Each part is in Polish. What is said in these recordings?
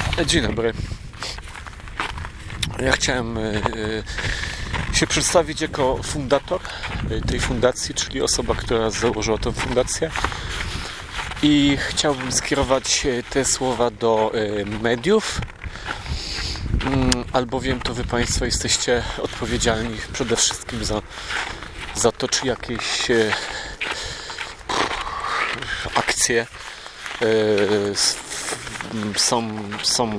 Dzień dobry. Ja chciałem się przedstawić jako fundator tej fundacji, czyli osoba, która założyła tę fundację. I chciałbym skierować te słowa do mediów, albowiem to wy Państwo jesteście odpowiedzialni przede wszystkim za to, czy jakieś akcje są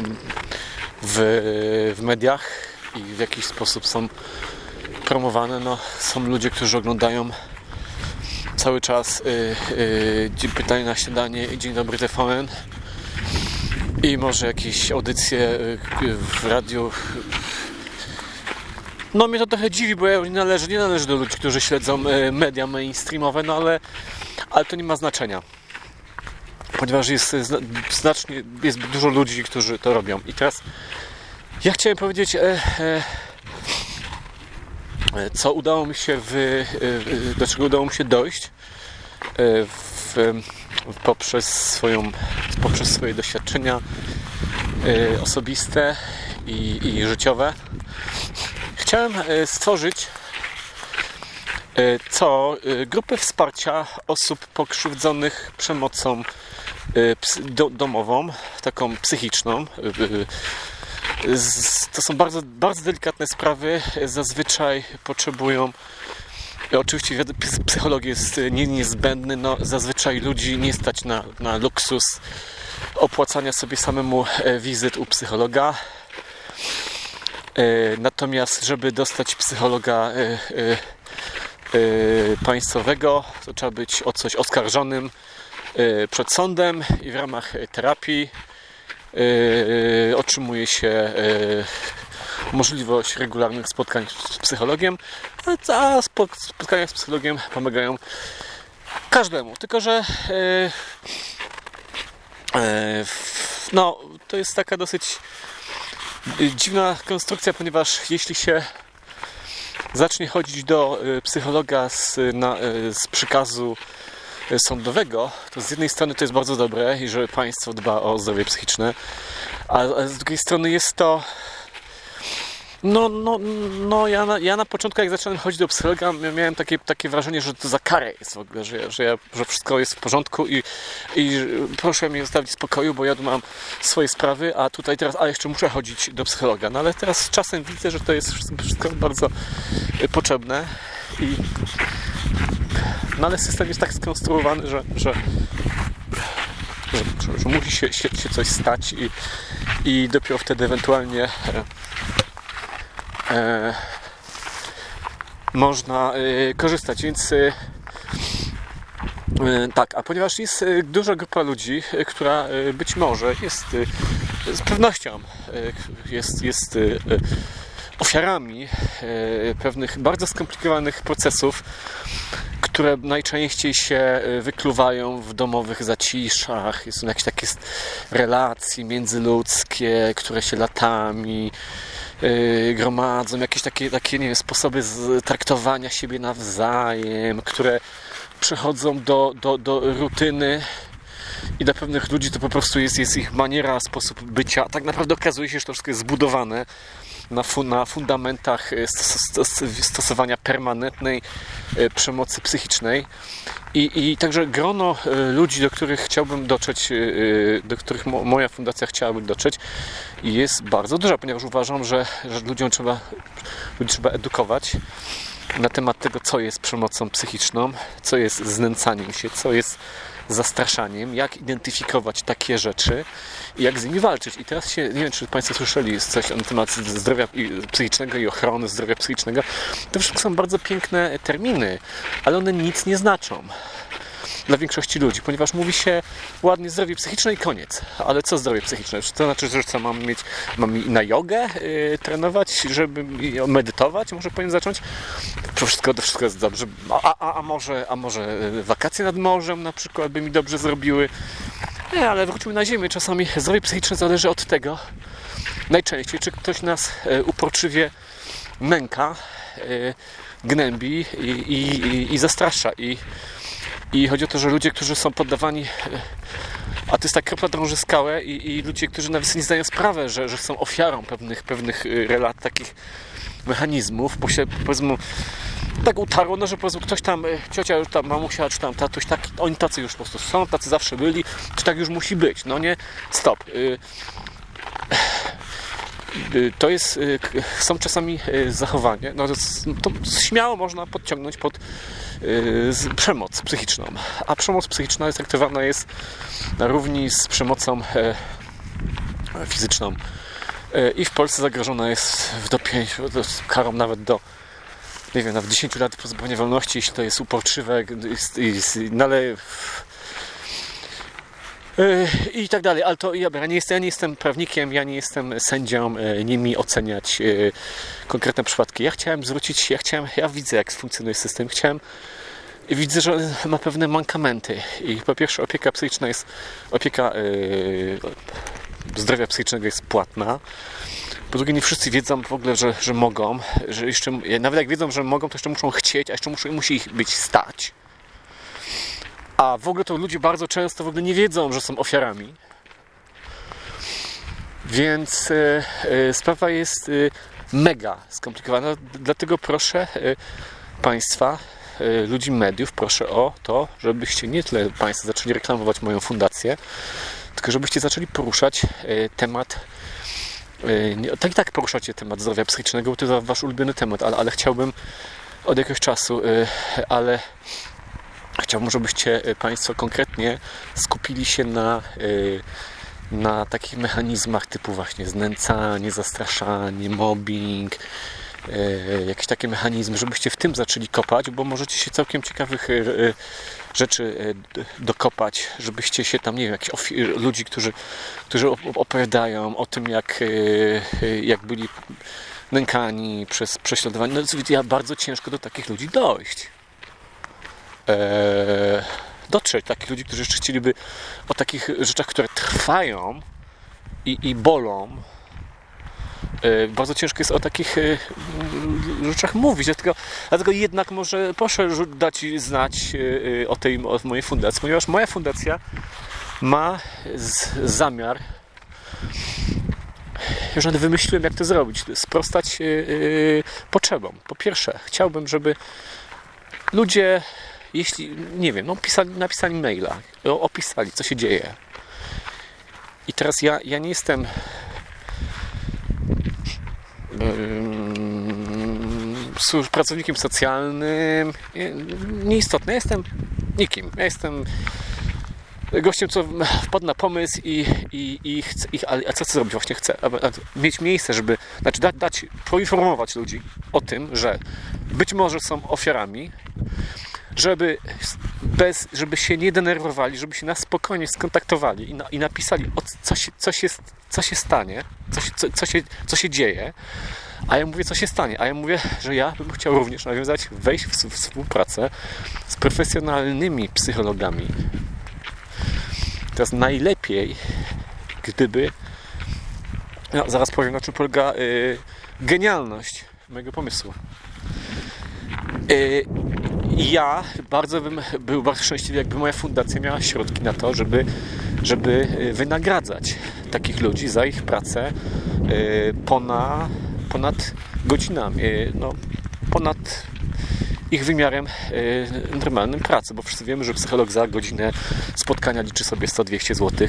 w mediach i w jakiś sposób są promowane. No, są ludzie, którzy oglądają cały czas pytanie na śniadanie i Dzień dobry TVN i może jakieś audycje w radiu. No mnie to trochę dziwi, bo ja nie należę do ludzi, którzy śledzą media mainstreamowe, no ale to nie ma znaczenia, ponieważ jest dużo ludzi, którzy to robią. I teraz ja chciałem powiedzieć, co udało mi się do czego udało mi się dojść poprzez swoje doświadczenia osobiste i życiowe. Chciałem stworzyć grupę wsparcia osób pokrzywdzonych przemocą domową, taką psychiczną. To są bardzo, bardzo delikatne sprawy. Zazwyczaj potrzebują, oczywiście psycholog jest niezbędny, no zazwyczaj ludzi nie stać na luksus opłacania sobie samemu wizyt u psychologa. Natomiast żeby dostać psychologa państwowego, to trzeba być o coś oskarżonym przed sądem i w ramach terapii otrzymuje się możliwość regularnych spotkań z psychologiem, a spotkania z psychologiem pomagają każdemu. Tylko że no, to jest taka dosyć dziwna konstrukcja, ponieważ jeśli się zacznie chodzić do psychologa z przykazu sądowego, to z jednej strony to jest bardzo dobre i że państwo dba o zdrowie psychiczne, a z drugiej strony jest to ja na początku, jak zacząłem chodzić do psychologa, miałem takie wrażenie, że to za karę jest w ogóle, że wszystko jest w porządku i proszę mnie zostawić w spokoju, bo ja tu mam swoje sprawy, a tutaj teraz, jeszcze muszę chodzić do psychologa. No ale teraz z czasem widzę, że to jest wszystko bardzo potrzebne no ale system jest tak skonstruowany, że musi się coś stać i dopiero wtedy ewentualnie można korzystać, więc tak, a ponieważ jest duża grupa ludzi, która być może jest z pewnością jest ofiarami pewnych bardzo skomplikowanych procesów, które najczęściej się wykluwają w domowych zaciszach. Są jakieś takie relacje międzyludzkie, które się latami gromadzą, jakieś takie nie wiem, sposoby traktowania siebie nawzajem, które przechodzą do rutyny i dla pewnych ludzi to po prostu jest ich maniera, sposób bycia. Tak naprawdę okazuje się, że to wszystko jest zbudowane na fundamentach stosowania permanentnej przemocy psychicznej i także grono ludzi, do których chciałbym dotrzeć, do których moja fundacja chciałaby dotrzeć, jest bardzo duża, ponieważ uważam, że ludzi trzeba edukować na temat tego, co jest przemocą psychiczną, co jest znęcaniem się, co jest zastraszaniem, jak identyfikować takie rzeczy i jak z nimi walczyć. I teraz nie wiem, czy Państwo słyszeli coś na temat zdrowia psychicznego i ochrony zdrowia psychicznego. To wszystko są bardzo piękne terminy, ale one nic nie znaczą dla większości ludzi, ponieważ mówi się ładnie zdrowie psychiczne i koniec. Ale co zdrowie psychiczne? Czy to znaczy, że co, mam na jogę trenować, żeby medytować? Może powinien zacząć? To wszystko jest dobrze. A może wakacje nad morzem na przykład by mi dobrze zrobiły? Nie, ale wróćmy na ziemię. Czasami zdrowie psychiczne zależy od tego, najczęściej, czy ktoś nas uporczywie nęka, gnębi i zastrasza. I chodzi o to, że ludzie, którzy są poddawani A to jest tak kropla drąży skałę i ludzie, którzy nawet sobie nie zdają sprawy, że są ofiarą pewnych takich mechanizmów, bo się powiedzmy tak utarło, no że powiedzmy ktoś tam, ciocia już tam, mamusia, czy tam tatuś, tak, oni tacy już po prostu są, tacy zawsze byli, czy tak już musi być, no nie, stop. To jest, są czasami zachowanie, no to śmiało można podciągnąć pod przemoc psychiczną, a przemoc psychiczna jest traktowana jest na równi z przemocą fizyczną i w Polsce zagrożona jest karą nawet do, nie wiem, nawet 10 lat pozbawienia wolności, jeśli to jest uporczywe i tak dalej, ale to ja nie jestem prawnikiem, ja nie jestem sędzią, nie mi oceniać konkretne przypadki. Ja widzę, jak funkcjonuje system, widzę, że ma pewne mankamenty i po pierwsze opieka psychiczna opieka zdrowia psychicznego jest płatna. Po drugie, nie wszyscy wiedzą w ogóle, że mogą, że jeszcze, nawet jak wiedzą, że mogą, to jeszcze muszą chcieć, a jeszcze musi ich być stać. A w ogóle to ludzie bardzo często w ogóle nie wiedzą, że są ofiarami. Więc sprawa jest mega skomplikowana. Dlatego proszę Państwa, ludzi mediów, proszę o to, żebyście nie tyle Państwo zaczęli reklamować moją fundację, tylko żebyście zaczęli poruszać temat. Tak poruszacie temat zdrowia psychicznego, bo to jest Wasz ulubiony temat, ale chciałbym od jakiegoś czasu, ale chciałbym, żebyście Państwo konkretnie skupili się na takich mechanizmach typu właśnie znęcanie, zastraszanie, mobbing, jakieś takie mechanizmy, żebyście w tym zaczęli kopać, bo możecie się całkiem ciekawych rzeczy dokopać, żebyście się tam, nie wiem, jakichś ludzi, którzy opowiadają o tym, jak byli nękani przez prześladowanie. No, ja bardzo ciężko do takich ludzi dojść. Dotrzeć takich ludzi, którzy jeszcze chcieliby o takich rzeczach, które trwają i bolą. Bardzo ciężko jest o takich rzeczach mówić, dlatego jednak może proszę dać znać o mojej fundacji, ponieważ moja fundacja ma zamiar, już nawet wymyśliłem, jak to zrobić, sprostać potrzebom. Po pierwsze, chciałbym, żeby ludzie, jeśli, nie wiem, napisali maila, opisali, co się dzieje. I teraz ja nie jestem pracownikiem socjalnym, nieistotne, ja jestem nikim. Ja jestem gościem, co wpadł na pomysł i chce, a co chcę zrobić? Właśnie chcę mieć miejsce, żeby poinformować ludzi o tym, że być może są ofiarami, żeby się nie denerwowali, żeby się na spokojnie skontaktowali i napisali, co się stanie, co się dzieje, a ja mówię, co się stanie, a ja mówię, że ja bym chciał również wejść w współpracę z profesjonalnymi psychologami. Teraz najlepiej, gdyby, zaraz powiem, na czym polega genialność mojego pomysłu. Ja bym był bardzo szczęśliwy, jakby moja fundacja miała środki na to, żeby wynagradzać takich ludzi za ich pracę ponad godzinami, ponad ich wymiarem normalnym pracy, bo wszyscy wiemy, że psycholog za godzinę spotkania liczy sobie 100-200 zł.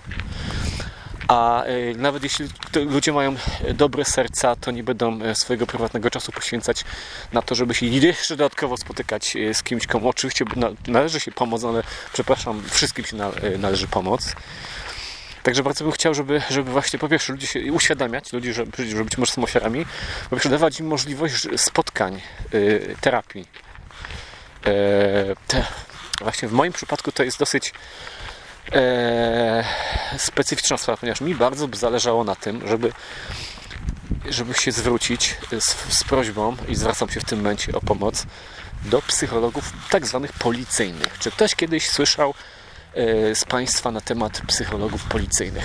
A nawet jeśli ludzie mają dobre serca, to nie będą swojego prywatnego czasu poświęcać na to, żeby się jeszcze dodatkowo spotykać z kimś, komu oczywiście należy się pomóc, ale przepraszam, wszystkim się należy pomoc. Także bardzo bym chciał, żeby właśnie po pierwsze ludzie się uświadamiać, że być może są ofiarami, po pierwsze dawać im możliwość spotkań, terapii. Właśnie w moim przypadku to jest dosyć specyficzna sprawa, ponieważ mi bardzo by zależało na tym, żeby się zwrócić z prośbą i zwracam się w tym momencie o pomoc do psychologów tak zwanych policyjnych. Czy ktoś kiedyś słyszał z Państwa na temat psychologów policyjnych?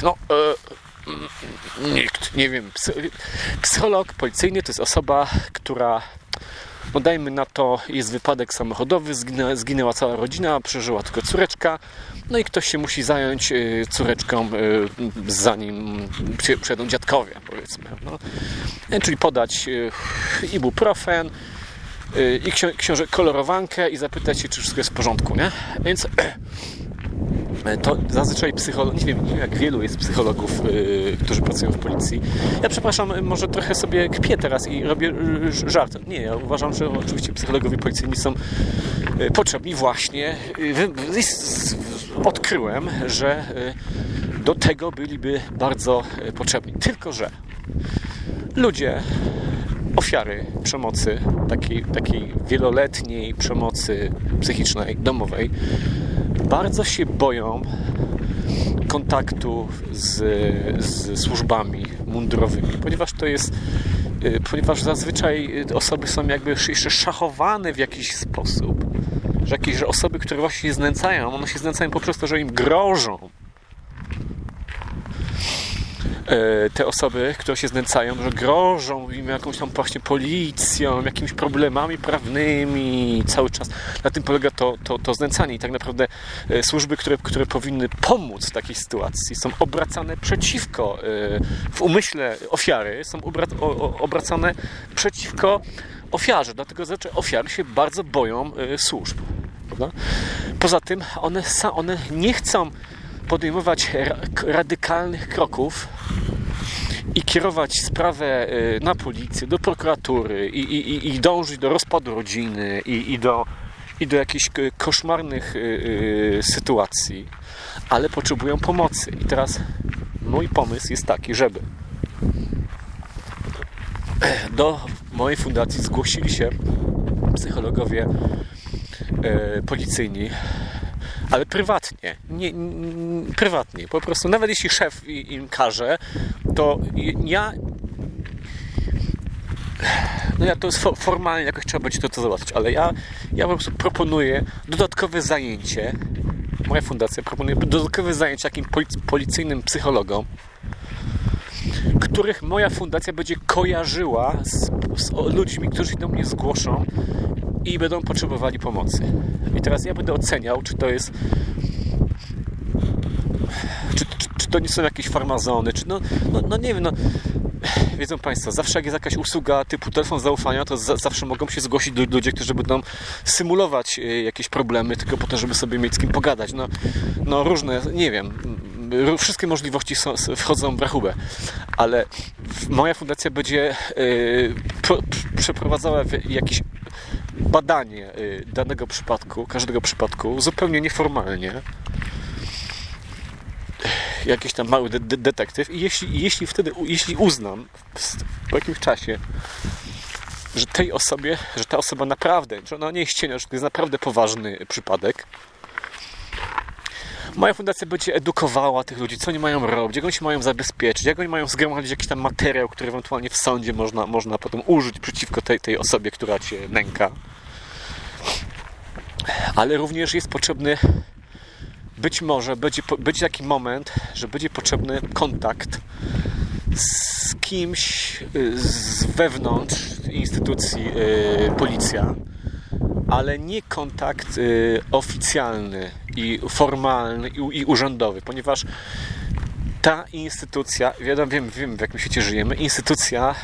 Nikt, nie wiem. Psycholog policyjny to jest osoba, która no dajmy na to, jest wypadek samochodowy, zginęła cała rodzina, przeżyła tylko córeczka, no i ktoś się musi zająć córeczką, zanim przyjadą dziadkowie, powiedzmy. No. Czyli podać ibuprofen i kolorowankę i zapytać się, czy wszystko jest w porządku, nie? Więc to zazwyczaj nie wiem jak wielu jest psychologów, którzy pracują w policji. Ja przepraszam, może trochę sobie kpię teraz i robię żart. Nie, ja uważam, że oczywiście psychologowie policyjni są potrzebni właśnie. Odkryłem, że do tego byliby bardzo potrzebni. Tylko że ludzie, ofiary przemocy, takiej wieloletniej przemocy psychicznej, domowej, bardzo się boją kontaktu z służbami mundurowymi, ponieważ zazwyczaj osoby są jakby jeszcze szachowane w jakiś sposób, że osoby, które właśnie się znęcają, one się znęcają po prostu, że im grożą. Te osoby, które się znęcają, że grożą im jakąś tam właśnie policją, jakimiś problemami prawnymi cały czas. Na tym polega to znęcanie i tak naprawdę służby, które powinny pomóc w takiej sytuacji, są obracane przeciwko, w umyśle ofiary, są obracane przeciwko ofiarze, dlatego że ofiary się bardzo boją służb. Prawda? Poza tym one nie chcą podejmować radykalnych kroków i kierować sprawę na policję, do prokuratury i dążyć do rozpadu rodziny i do jakichś koszmarnych sytuacji, ale potrzebują pomocy. I teraz mój pomysł jest taki, żeby do mojej fundacji zgłosili się psychologowie policyjni, ale prywatnie, prywatnie, po prostu nawet jeśli szef im każe, to ja to jest formalnie jakoś trzeba będzie to zobaczyć, ale ja po prostu proponuję dodatkowe zajęcie, moja fundacja proponuje dodatkowe zajęcie takim policyjnym psychologom, których moja fundacja będzie kojarzyła z ludźmi, którzy się do mnie zgłoszą i będą potrzebowali pomocy. I teraz ja będę oceniał, czy to jest czy to nie są jakieś farmazony, czy nie wiem, wiedzą Państwo, zawsze jak jest jakaś usługa typu telefon zaufania, to zawsze mogą się zgłosić ludzie, którzy będą symulować jakieś problemy, tylko po to, żeby sobie mieć z kim pogadać. Różne, nie wiem, wszystkie możliwości wchodzą w rachubę, ale moja fundacja będzie przeprowadzała jakieś badanie danego przypadku, każdego przypadku, zupełnie nieformalnie. Jakiś tam mały detektyw i jeśli uznam po jakimś czasie, że ta osoba naprawdę, że ona nie jest cienia, że to jest naprawdę poważny przypadek, moja fundacja będzie edukowała tych ludzi, co oni mają robić, jak oni się mają zabezpieczyć, jak oni mają zgromadzić jakiś tam materiał, który ewentualnie w sądzie można potem użyć przeciwko tej osobie, która cię nęka. Ale również jest potrzebny, być może będzie taki moment, że będzie potrzebny kontakt z kimś z wewnątrz instytucji policja, ale nie kontakt oficjalny i formalny i urzędowy, ponieważ ta instytucja, wiem w jakim świecie żyjemy, instytucja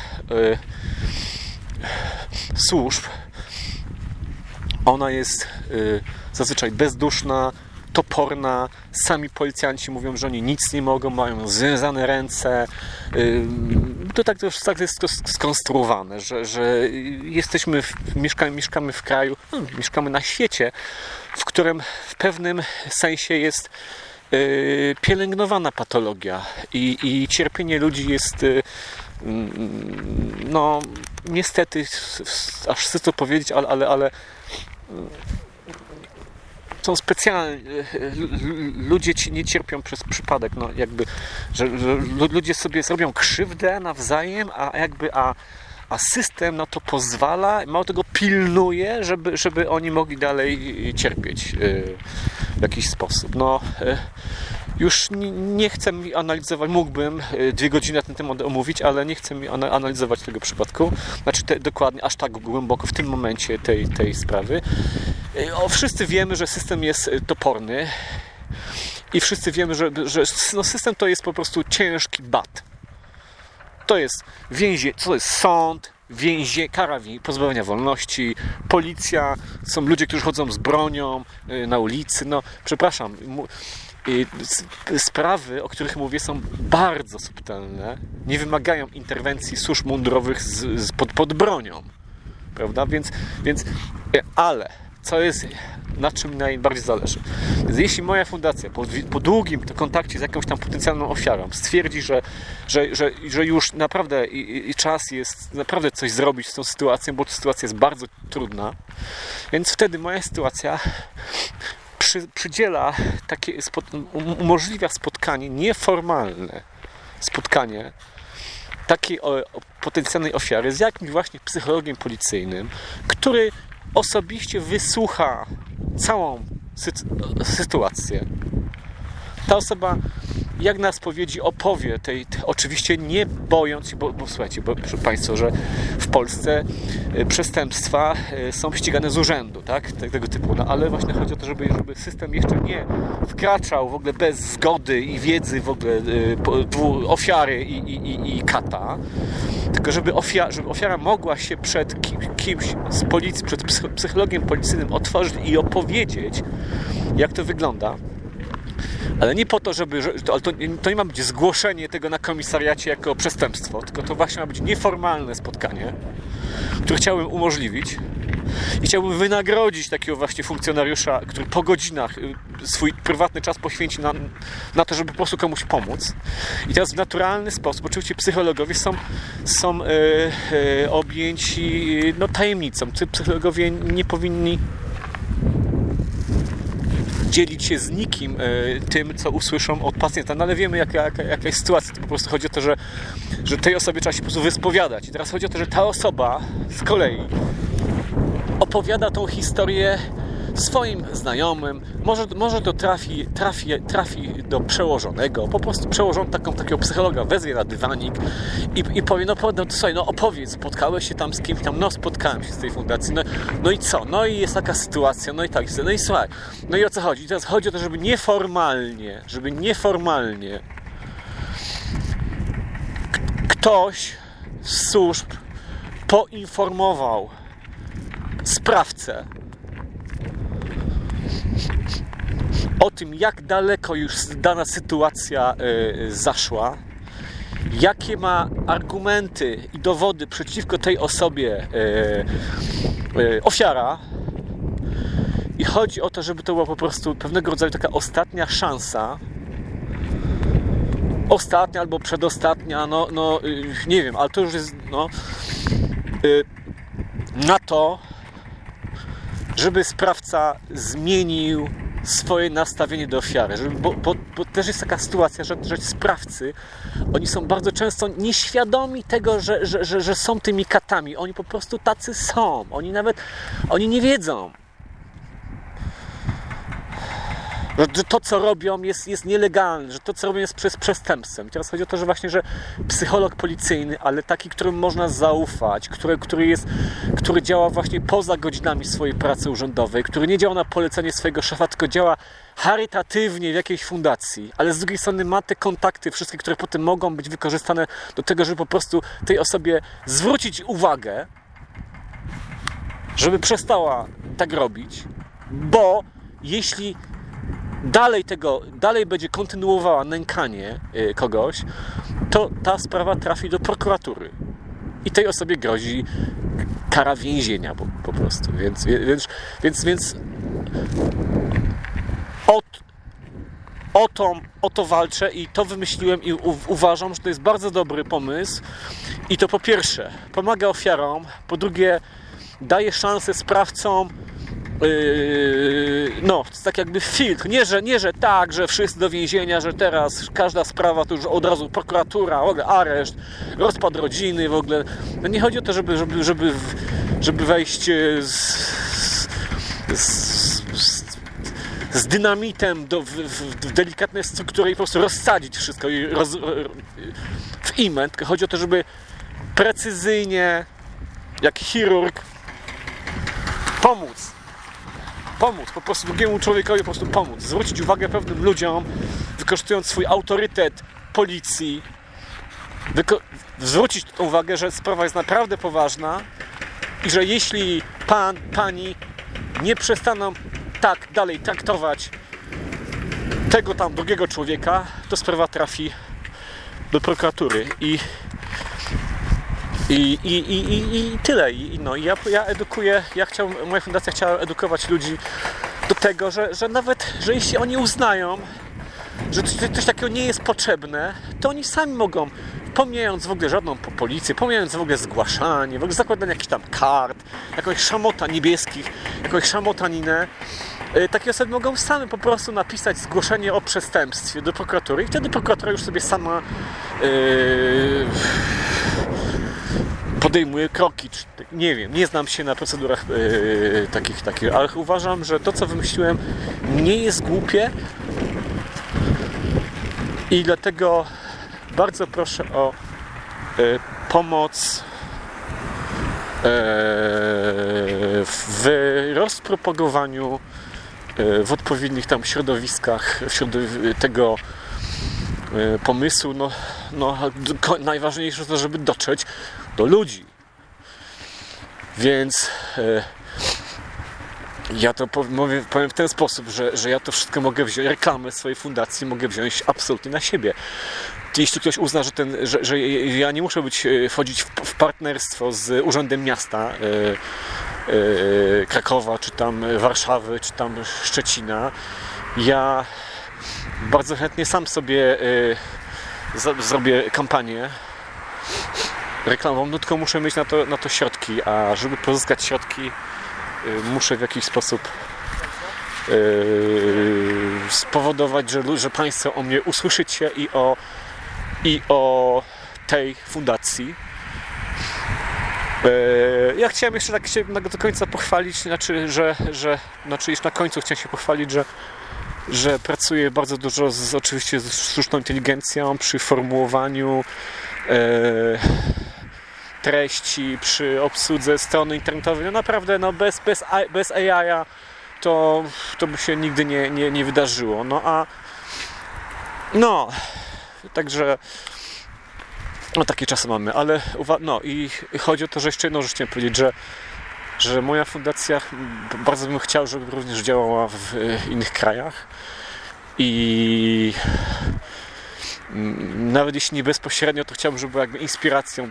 służb, ona jest zazwyczaj bezduszna, toporna, sami policjanci mówią, że oni nic nie mogą, mają związane ręce. To jest to skonstruowane, że jesteśmy, mieszkamy w kraju, mieszkamy na świecie, w którym w pewnym sensie jest pielęgnowana patologia i cierpienie ludzi jest niestety, aż chcę to powiedzieć, ale są specjalnie, ludzie nie cierpią przez przypadek, że ludzie sobie zrobią krzywdę nawzajem, a system na to pozwala, mało tego pilnuje, żeby oni mogli dalej cierpieć w jakiś sposób. Już nie chcę mi analizować, mógłbym 2 godziny na ten temat omówić, ale nie chcę mi analizować tego przypadku, znaczy dokładnie, aż tak głęboko w tym momencie tej sprawy. Wszyscy wiemy, że system jest toporny i wszyscy wiemy, że system to jest po prostu ciężki bat. To jest to jest sąd, kara pozbawienia wolności, policja, są ludzie, którzy chodzą z bronią na ulicy. No, przepraszam, sprawy, o których mówię, są bardzo subtelne, nie wymagają interwencji służb mundurowych pod bronią, prawda? Ale co jest, na czym najbardziej zależy? Więc jeśli moja fundacja po długim kontakcie z jakąś tam potencjalną ofiarą stwierdzi, że już naprawdę i czas jest naprawdę coś zrobić z tą sytuacją, bo ta sytuacja jest bardzo trudna, więc wtedy moja sytuacja przydziela umożliwia spotkanie nieformalne, takiej potencjalnej ofiary z jakimś właśnie psychologiem policyjnym, który osobiście wysłucha całą sytuację. Ta osoba jak na spowiedzi opowie oczywiście nie bojąc się, bo słuchajcie, proszę Państwa, że w Polsce przestępstwa są ścigane z urzędu, tak? Tego typu, no ale właśnie chodzi o to, żeby system jeszcze nie wkraczał w ogóle bez zgody i wiedzy w ogóle ofiary i kata, tylko żeby ofiara mogła się przed kimś z policji, przed psychologiem policyjnym otworzyć i opowiedzieć, jak to wygląda. Ale nie po to, to nie ma być zgłoszenie tego na komisariacie jako przestępstwo, tylko to właśnie ma być nieformalne spotkanie, które chciałbym umożliwić i chciałbym wynagrodzić takiego właśnie funkcjonariusza, który po godzinach swój prywatny czas poświęci na to, żeby po prostu komuś pomóc. I teraz w naturalny sposób, oczywiście psychologowie są objęci tajemnicą. Psychologowie nie powinni dzielić się z nikim tym, co usłyszą od pacjenta. No ale wiemy, jaka jest sytuacja. To po prostu chodzi o to, że tej osobie trzeba się po prostu wyspowiadać. I teraz chodzi o to, że ta osoba z kolei opowiada tą historię swoim znajomym. Może to trafi do przełożonego. Po prostu przełożony takiego psychologa wezwie na dywanik i powie, słuchaj, opowiedz, spotkałeś się tam z kimś tam, spotkałem się z tej fundacji, no i co? No i jest taka sytuacja, no i tak, no i słuchaj, no i o co chodzi? I teraz chodzi o to, żeby nieformalnie ktoś z służb poinformował sprawcę o tym, jak daleko już dana sytuacja zaszła, jakie ma argumenty i dowody przeciwko tej osobie ofiara. I chodzi o to, żeby to była po prostu pewnego rodzaju taka ostatnia szansa, ostatnia albo przedostatnia, nie wiem, ale to już jest na to, żeby sprawca zmienił swoje nastawienie do ofiary. Bo też jest taka sytuacja, że sprawcy, oni są bardzo często nieświadomi tego, że są tymi katami. Oni po prostu tacy są. Oni nie wiedzą, że to, co robią, jest nielegalne, że to, co robią, jest przestępstwem. I teraz chodzi o to, że psycholog policyjny, ale taki, którym można zaufać, który działa właśnie poza godzinami swojej pracy urzędowej, który nie działa na polecenie swojego szefa, tylko działa charytatywnie w jakiejś fundacji, ale z drugiej strony ma te kontakty wszystkie, które potem mogą być wykorzystane do tego, żeby po prostu tej osobie zwrócić uwagę, żeby przestała tak robić, bo jeśli dalej będzie kontynuowała nękanie kogoś, to ta sprawa trafi do prokuratury i tej osobie grozi kara więzienia po prostu. Więc o to walczę i to wymyśliłem i uważam, że to jest bardzo dobry pomysł i to po pierwsze pomaga ofiarom, po drugie daje szansę sprawcom, to jest tak jakby filtr, nie, że tak, że wszyscy do więzienia, że teraz każda sprawa to już od razu prokuratura, w ogóle areszt, rozpad rodziny, w ogóle. No nie chodzi o to, żeby wejść z dynamitem w delikatnej strukturze i po prostu rozsadzić wszystko w imę. Tylko chodzi o to, żeby precyzyjnie, jak chirurg, pomóc po prostu drugiemu człowiekowi, po prostu pomóc, zwrócić uwagę pewnym ludziom, wykorzystując swój autorytet policji, zwrócić uwagę, że sprawa jest naprawdę poważna i że jeśli pani nie przestaną tak dalej traktować tego tam drugiego człowieka, to sprawa trafi do prokuratury i tyle. Ja edukuję, moja fundacja chciała edukować ludzi do tego, że nawet, że jeśli oni uznają, że coś takiego nie jest potrzebne, to oni sami mogą, pomijając w ogóle żadną policję, pomijając w ogóle zgłaszanie, w ogóle zakładanie jakichś tam kart, jakąś szamota niebieskich, jakąś szamotaninę, takie osoby mogą same po prostu napisać zgłoszenie o przestępstwie do prokuratury i wtedy prokuratura już sobie sama podejmuje kroki, czy, nie wiem, nie znam się na procedurach takich, ale uważam, że to, co wymyśliłem, nie jest głupie i dlatego bardzo proszę o pomoc w rozpropagowaniu w odpowiednich tam środowiskach tego pomysłu. Najważniejsze to, żeby dotrzeć do ludzi. Więc ja to powiem w ten sposób, że ja to wszystko mogę wziąć, reklamę swojej fundacji mogę wziąć absolutnie na siebie. Jeśli ktoś uzna, że ja nie muszę wchodzić w partnerstwo z Urzędem Miasta Krakowa, czy tam Warszawy, czy tam Szczecina, ja bardzo chętnie sam sobie zrobię kampanię reklamową, tylko muszę mieć na to środki, a żeby pozyskać środki, muszę w jakiś sposób spowodować, że Państwo o mnie usłyszycie i o tej fundacji. Ja chciałem jeszcze tak się do końca pochwalić, już na końcu chciałem się pochwalić, że pracuję bardzo dużo oczywiście z sztuczną inteligencją przy formułowaniu treści, przy obsłudze strony internetowej. No naprawdę, bez AI-a to by się nigdy nie wydarzyło. Także takie czasy mamy, ale i chodzi o to, że jeszcze jedną rzecz chciałem powiedzieć, że moja fundacja, bardzo bym chciał, żeby również działała w innych krajach i nawet jeśli nie bezpośrednio, to chciałbym, żeby była jakby inspiracją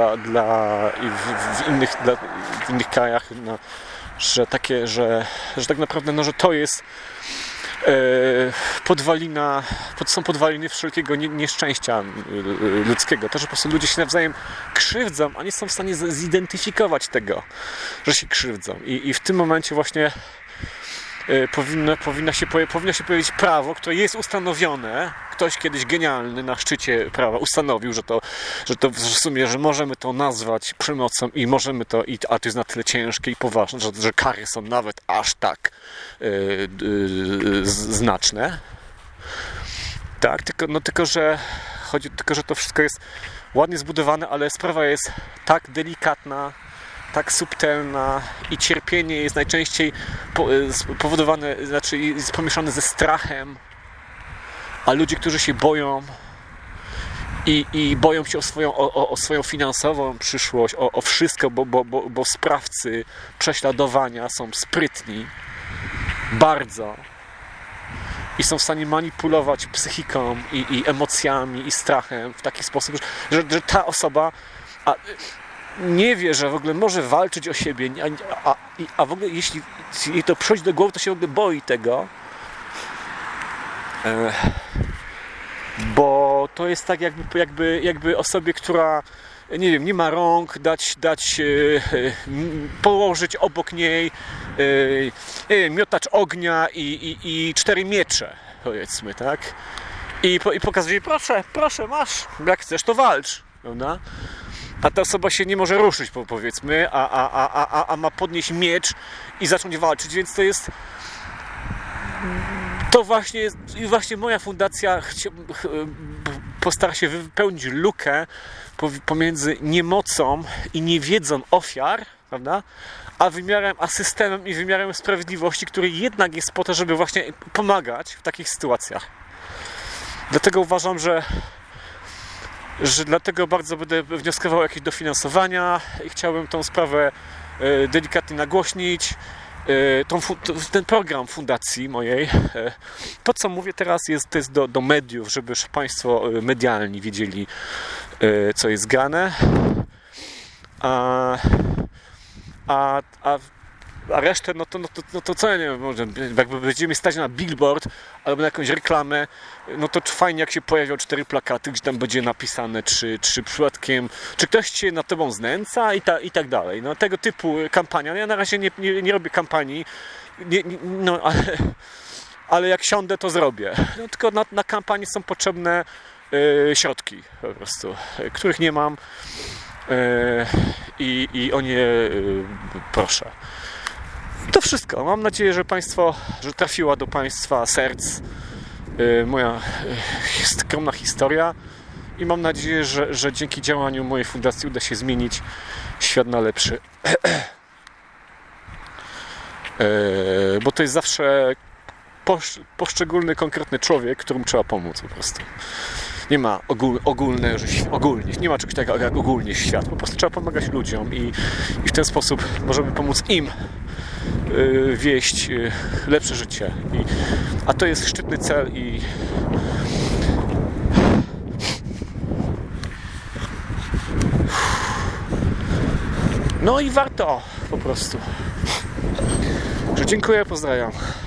w innych krajach, że tak naprawdę, że to jest są podwaliny wszelkiego nieszczęścia ludzkiego. To, że po prostu ludzie się nawzajem krzywdzą, a nie są w stanie zidentyfikować tego, że się krzywdzą. I w tym momencie właśnie powinno się pojawić prawo, które jest ustanowione. Ktoś kiedyś genialny na szczycie prawa ustanowił, że w sumie, że możemy to nazwać przemocą i możemy to, a to jest na tyle ciężkie i poważne, że kary są nawet aż tak znaczne. Tak, tylko że to wszystko jest ładnie zbudowane, ale sprawa jest tak delikatna, tak subtelna i cierpienie jest najczęściej powodowane, jest pomieszane ze strachem, a ludzie, którzy się boją i boją się o swoją finansową przyszłość, o wszystko, bo sprawcy prześladowania są sprytni bardzo i są w stanie manipulować psychiką i emocjami i strachem w taki sposób, że ta osoba nie wie, że w ogóle może walczyć o siebie, a w ogóle jeśli jej to przychodzi do głowy, to się w ogóle boi tego, bo to jest tak jakby osobie, która nie wiem, nie ma rąk, dać położyć obok niej miotacz ognia i 4 miecze, powiedzmy, tak? I pokazuje, proszę, masz, jak chcesz, to walcz, prawda? A ta osoba się nie może ruszyć, powiedzmy, a ma podnieść miecz i zacząć walczyć, więc to jest to właśnie jest, i właśnie moja fundacja postara się wypełnić lukę pomiędzy niemocą i niewiedzą ofiar, prawda? A systemem i wymiarem sprawiedliwości, który jednak jest po to, żeby właśnie pomagać w takich sytuacjach. Dlatego uważam, że dlatego bardzo będę wnioskował o jakieś dofinansowania i chciałbym tą sprawę delikatnie nagłośnić. Ten program fundacji mojej, to co mówię teraz to jest do mediów, żeby Państwo medialni wiedzieli, co jest grane. A resztę, no to co ja nie wiem, może jakby będziemy stać na billboard albo na jakąś reklamę, no to fajnie jak się pojawią 4 plakaty, gdzie tam będzie napisane, czy przypadkiem, czy ktoś się nad tobą znęca i tak dalej. No tego typu kampania. Ja na razie nie robię kampanii, no ale jak siądę, to zrobię. No, tylko na kampanię są potrzebne środki po prostu, których nie mam. I o nie proszę. To wszystko. Mam nadzieję, że trafiła do Państwa serc moja skromna historia i mam nadzieję, że dzięki działaniu mojej fundacji uda się zmienić świat na lepszy. Bo to jest zawsze poszczególny, konkretny człowiek, którym trzeba pomóc po prostu. Nie ma ogólnie, nie ma czegoś takiego jak ogólnie świat. Po prostu trzeba pomagać ludziom i w ten sposób możemy pomóc im wieść lepsze życie. A to jest szczytny cel no i warto po prostu. Dziękuję, pozdrawiam.